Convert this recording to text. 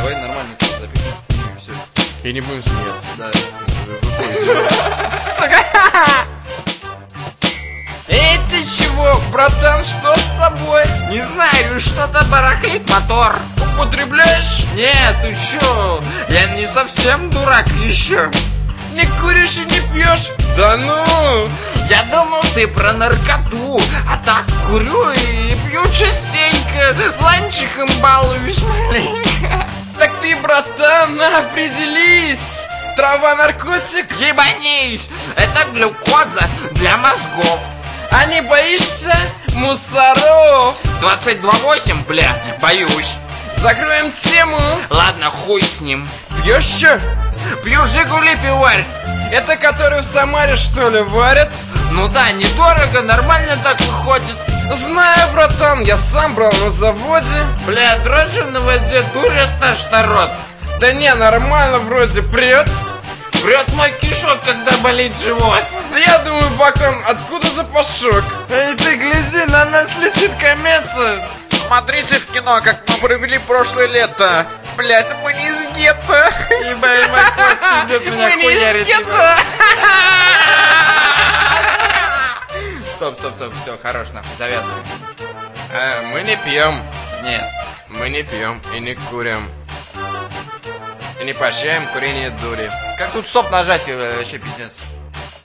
давай нормально запишем. И все. И не будем смеяться. Да. Сука! Эй, ты чего, братан, что с тобой? Не знаю, что-то барахлит мотор. Употребляешь? Нет, ты чё? Я не совсем дурак еще. Не куришь и не пьешь? Да ну! Я думал, ты про наркоту. А так курю и пью частенько. Бланчиком балуюсь маленько. Так ты, братан, определись! Трава наркотик? Ебанись! Это глюкоза для мозгов. А не боишься мусоров? 22.8, бля, боюсь. Закроем тему. Ладно, хуй с ним. Пьешь чё? Пью Жигули пиварь. Это который в Самаре, что ли, варят? Ну да, недорого, нормально так выходит. Знаю, братан, я сам брал на заводе. Бля, дрожжи на воде дурят наш народ. Да не, нормально вроде прет. Врет мой кишок, когда болит живот. Я думаю, Бакан, откуда запашок? Эй, ты гляди, на нас летит комета. Смотрите в кино, как мы провели прошлое лето. Блять, мы не из гетто. Ебать, мой кость пиздец меня хуярит. Стоп, все, хорош, нахуй, завязывай. Мы не пьем. Нет. Мы не пьем и не курим. И не поощряем курение дури. Как тут стоп нажать, вообще пиздец.